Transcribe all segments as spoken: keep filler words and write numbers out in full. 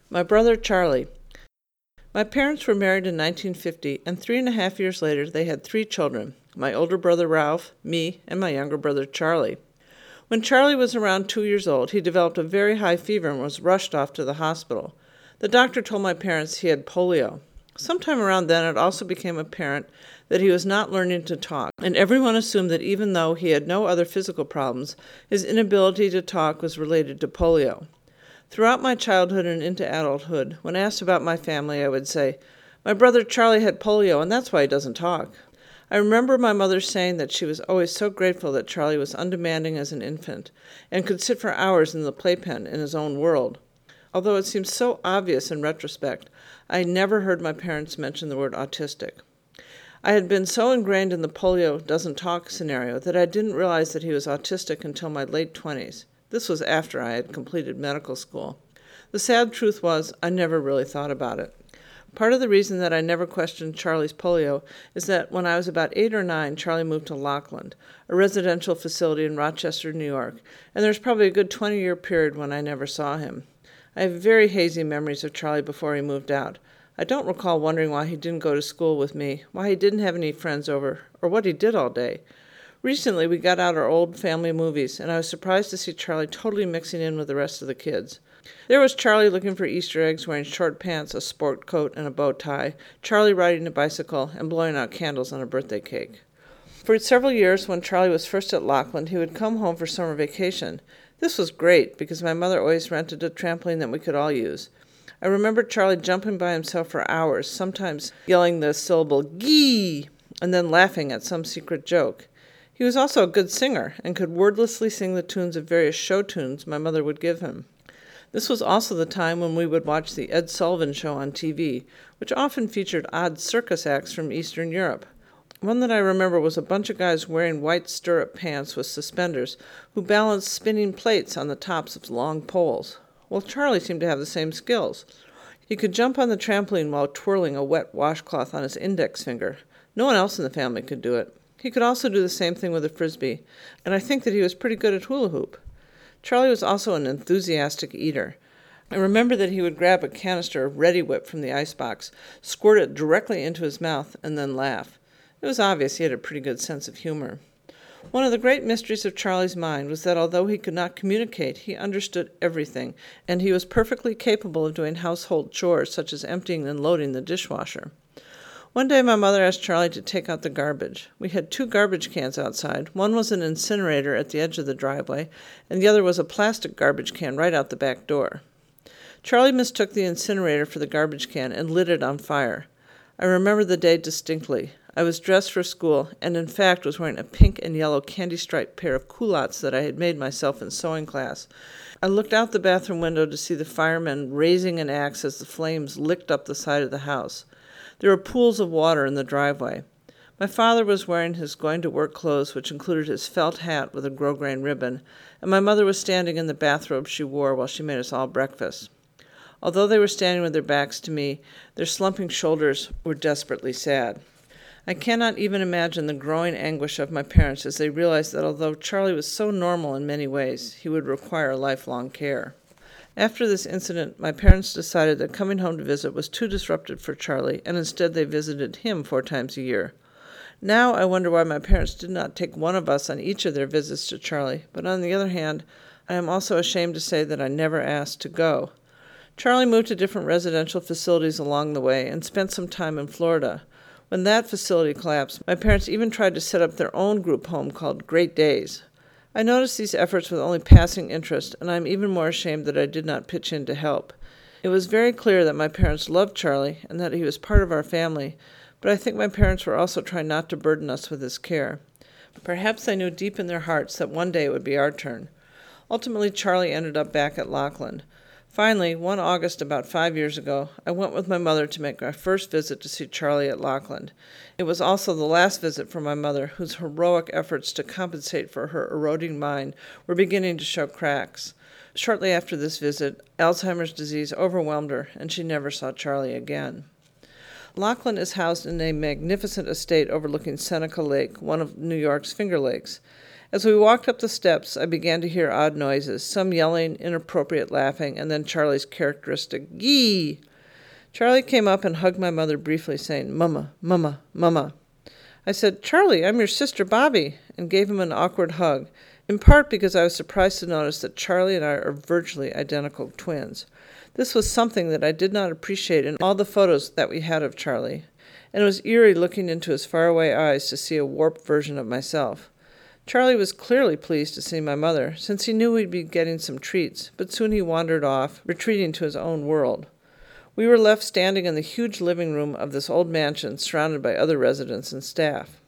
My brother Charlie. My parents were married in nineteen fifty, and three and a half years later they had three children, my older brother Ralph, me, and my younger brother Charlie. When Charlie was around two years old, he developed a very high fever and was rushed off to the hospital. The doctor told my parents he had polio. Sometime around then it also became apparent that he was not learning to talk, and everyone assumed that even though he had no other physical problems, his inability to talk was related to polio. Throughout my childhood and into adulthood, when asked about my family, I would say, "My brother Charlie had polio, and that's why he doesn't talk." I remember my mother saying that she was always so grateful that Charlie was undemanding as an infant and could sit for hours in the playpen in his own world. Although it seems so obvious in retrospect, I never heard my parents mention the word autistic. I had been so ingrained in the polio doesn't talk scenario that I didn't realize that he was autistic until my late twenties. This was after I had completed medical school. The sad truth was, I never really thought about it. Part of the reason that I never questioned Charlie's polio is that when I was about eight or nine, Charlie moved to Lockland, a residential facility in Rochester, New York, and there was probably a good twenty-year period when I never saw him. I have very hazy memories of Charlie before he moved out. I don't recall wondering why he didn't go to school with me, why he didn't have any friends over, or what he did all day. Recently, we got out our old family movies, and I was surprised to see Charlie totally mixing in with the rest of the kids. There was Charlie looking for Easter eggs, wearing short pants, a sport coat, and a bow tie, Charlie riding a bicycle, and blowing out candles on a birthday cake. For several years, when Charlie was first at Lockland, he would come home for summer vacation. This was great, because my mother always rented a trampoline that we could all use. I remember Charlie jumping by himself for hours, sometimes yelling the syllable "gee," and then laughing at some secret joke. He was also a good singer, and could wordlessly sing the tunes of various show tunes my mother would give him. This was also the time when we would watch the Ed Sullivan Show on T V, which often featured odd circus acts from Eastern Europe. One that I remember was a bunch of guys wearing white stirrup pants with suspenders who balanced spinning plates on the tops of long poles. Well, Charlie seemed to have the same skills. He could jump on the trampoline while twirling a wet washcloth on his index finger. No one else in the family could do it. He could also do the same thing with a frisbee, and I think that he was pretty good at hula hoop. Charlie was also an enthusiastic eater. I remember that he would grab a canister of Reddi-wip from the icebox, squirt it directly into his mouth, and then laugh. It was obvious he had a pretty good sense of humor. One of the great mysteries of Charlie's mind was that although he could not communicate, he understood everything, and he was perfectly capable of doing household chores such as emptying and loading the dishwasher. One day my mother asked Charlie to take out the garbage. We had two garbage cans outside. One was an incinerator at the edge of the driveway, and the other was a plastic garbage can right out the back door. Charlie mistook the incinerator for the garbage can and lit it on fire. I remember the day distinctly. I was dressed for school, and in fact was wearing a pink and yellow candy-striped pair of culottes that I had made myself in sewing class. I looked out the bathroom window to see the firemen raising an axe as the flames licked up the side of the house. There were pools of water in the driveway. My father was wearing his going-to-work clothes, which included his felt hat with a grosgrain ribbon, and my mother was standing in the bathrobe she wore while she made us all breakfast. Although they were standing with their backs to me, their slumping shoulders were desperately sad. I cannot even imagine the growing anguish of my parents as they realized that although Charlie was so normal in many ways, he would require lifelong care. After this incident, my parents decided that coming home to visit was too disruptive for Charlie, and instead they visited him four times a year. Now I wonder why my parents did not take one of us on each of their visits to Charlie, but on the other hand, I am also ashamed to say that I never asked to go. Charlie moved to different residential facilities along the way and spent some time in Florida. When that facility collapsed, my parents even tried to set up their own group home called Great Days. I noticed these efforts with only passing interest, and I am even more ashamed that I did not pitch in to help. It was very clear that my parents loved Charlie and that he was part of our family, but I think my parents were also trying not to burden us with his care. Perhaps they knew deep in their hearts that one day it would be our turn. Ultimately, Charlie ended up back at Lockland. Finally, one August about five years ago, I went with my mother to make my first visit to see Charlie at Lockland. It was also the last visit for my mother, whose heroic efforts to compensate for her eroding mind were beginning to show cracks. Shortly after this visit, Alzheimer's disease overwhelmed her, and she never saw Charlie again. Lockland is housed in a magnificent estate overlooking Seneca Lake, one of New York's Finger Lakes. As we walked up the steps, I began to hear odd noises, some yelling, inappropriate laughing, and then Charlie's characteristic "Gee!" Charlie came up and hugged my mother briefly, saying, "Mama, Mama, Mama." I said, "Charlie, I'm your sister Bobby," and gave him an awkward hug, in part because I was surprised to notice that Charlie and I are virtually identical twins. This was something that I did not appreciate in all the photos that we had of Charlie, and it was eerie looking into his faraway eyes to see a warped version of myself. Charlie was clearly pleased to see my mother, since he knew we'd be getting some treats, but soon he wandered off, retreating to his own world. We were left standing in the huge living room of this old mansion, surrounded by other residents and staff.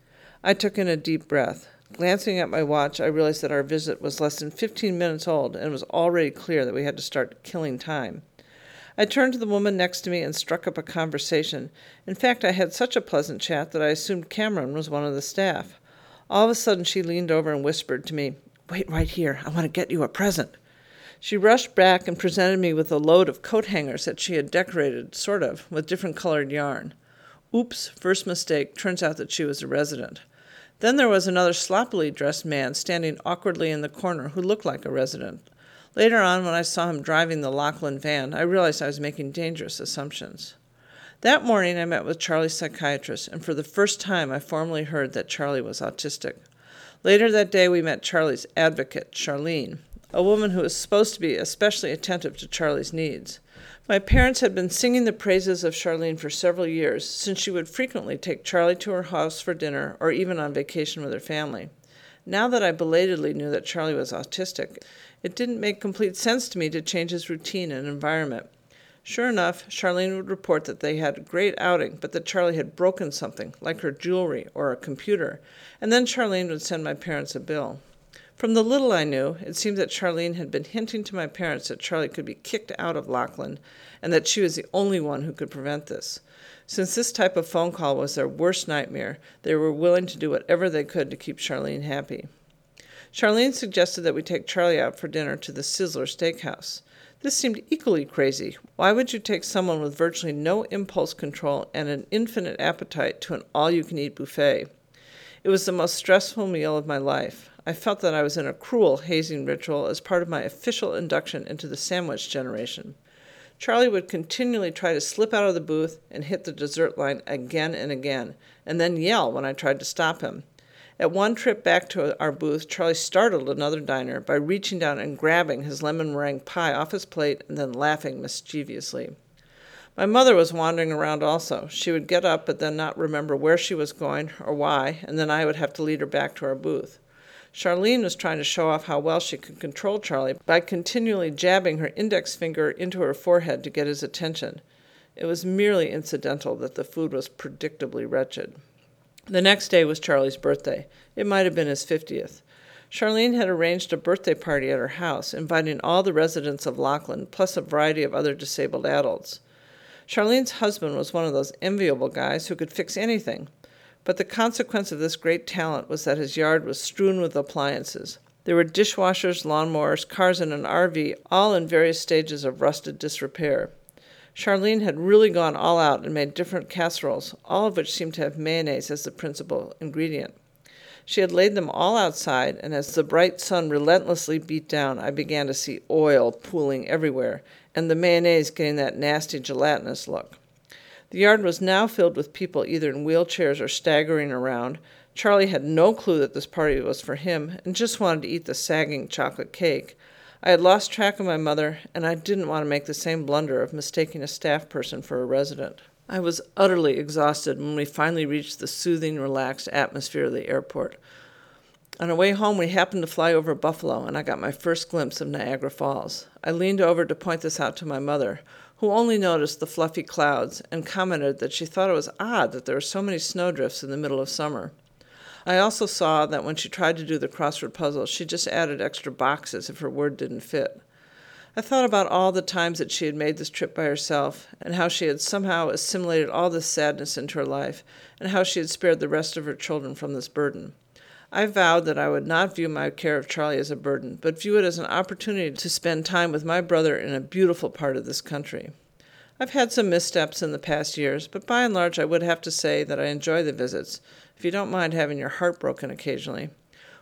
I took in a deep breath. Glancing at my watch, I realized that our visit was less than fifteen minutes old, and it was already clear that we had to start killing time. I turned to the woman next to me and struck up a conversation. In fact, I had such a pleasant chat that I assumed Cameron was one of the staff. All of a sudden, she leaned over and whispered to me, "Wait right here. I want to get you a present." She rushed back and presented me with a load of coat hangers that she had decorated, sort of, with different colored yarn. Oops, first mistake. Turns out that she was a resident. Then there was another sloppily dressed man standing awkwardly in the corner who looked like a resident. Later on, when I saw him driving the Lachlan van, I realized I was making dangerous assumptions. That morning, I met with Charlie's psychiatrist, and for the first time, I formally heard that Charlie was autistic. Later that day, we met Charlie's advocate, Charlene, a woman who was supposed to be especially attentive to Charlie's needs. My parents had been singing the praises of Charlene for several years, since she would frequently take Charlie to her house for dinner or even on vacation with her family. Now that I belatedly knew that Charlie was autistic, it didn't make complete sense to me to change his routine and environment. Sure enough, Charlene would report that they had a great outing, but that Charlie had broken something, like her jewelry or a computer, and then Charlene would send my parents a bill. From the little I knew, it seemed that Charlene had been hinting to my parents that Charlie could be kicked out of Lachlan, and that she was the only one who could prevent this. Since this type of phone call was their worst nightmare, they were willing to do whatever they could to keep Charlene happy. Charlene suggested that we take Charlie out for dinner to the Sizzler Steakhouse. This seemed equally crazy. Why would you take someone with virtually no impulse control and an infinite appetite to an all-you-can-eat buffet? It was the most stressful meal of my life. I felt that I was in a cruel hazing ritual as part of my official induction into the sandwich generation. Charlie would continually try to slip out of the booth and hit the dessert line again and again, and then yell when I tried to stop him. At one trip back to our booth, Charlie startled another diner by reaching down and grabbing his lemon meringue pie off his plate and then laughing mischievously. My mother was wandering around also. She would get up but then not remember where she was going or why, and then I would have to lead her back to our booth. Charlene was trying to show off how well she could control Charlie by continually jabbing her index finger into her forehead to get his attention. It was merely incidental that the food was predictably wretched. The next day was Charlie's birthday. It might have been his fiftieth. Charlene had arranged a birthday party at her house, inviting all the residents of Lachlan, plus a variety of other disabled adults. Charlene's husband was one of those enviable guys who could fix anything. But the consequence of this great talent was that his yard was strewn with appliances. There were dishwashers, lawnmowers, cars, and an R V, all in various stages of rusted disrepair. Charlene had really gone all out and made different casseroles, all of which seemed to have mayonnaise as the principal ingredient. She had laid them all outside, and as the bright sun relentlessly beat down, I began to see oil pooling everywhere, and the mayonnaise getting that nasty gelatinous look. The yard was now filled with people either in wheelchairs or staggering around. Charlie had no clue that this party was for him and just wanted to eat the sagging chocolate cake. I had lost track of my mother, and I didn't want to make the same blunder of mistaking a staff person for a resident. I was utterly exhausted when we finally reached the soothing, relaxed atmosphere of the airport. On our way home, we happened to fly over Buffalo, and I got my first glimpse of Niagara Falls. I leaned over to point this out to my mother, who only noticed the fluffy clouds and commented that she thought it was odd that there were so many snowdrifts in the middle of summer. I also saw that when she tried to do the crossword puzzle, she just added extra boxes if her word didn't fit. I thought about all the times that she had made this trip by herself, and how she had somehow assimilated all this sadness into her life, and how she had spared the rest of her children from this burden. I vowed that I would not view my care of Charlie as a burden, but view it as an opportunity to spend time with my brother in a beautiful part of this country. I've had some missteps in the past years, but by and large I would have to say that I enjoy the visits, if you don't mind having your heart broken occasionally.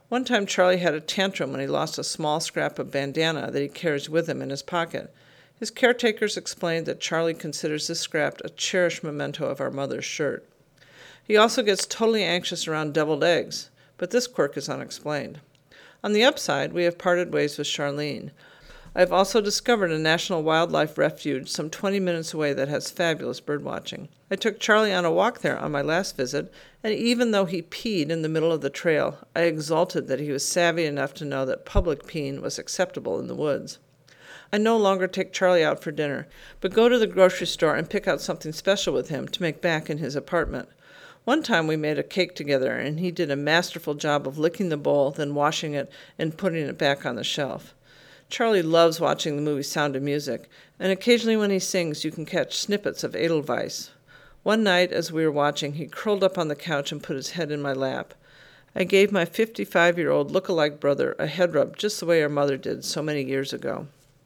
One time Charlie had a tantrum when he lost a small scrap of bandana that he carries with him in his pocket. His caretakers explained that Charlie considers this scrap a cherished memento of our mother's shirt. He also gets totally anxious around deviled eggs, but this quirk is unexplained. On the upside, we have parted ways with Charlene. I have also discovered a national wildlife refuge some twenty minutes away that has fabulous birdwatching. I took Charlie on a walk there on my last visit, and even though he peed in the middle of the trail, I exulted that he was savvy enough to know that public peeing was acceptable in the woods. I no longer take Charlie out for dinner, but go to the grocery store and pick out something special with him to make back in his apartment. One time we made a cake together, and he did a masterful job of licking the bowl, then washing it and putting it back on the shelf. Charlie loves watching the movie Sound of Music, and occasionally when he sings you can catch snippets of Edelweiss. One night as we were watching, he curled up on the couch and put his head in my lap. I gave my fifty-five-year-old look-alike brother a head rub just the way our mother did so many years ago.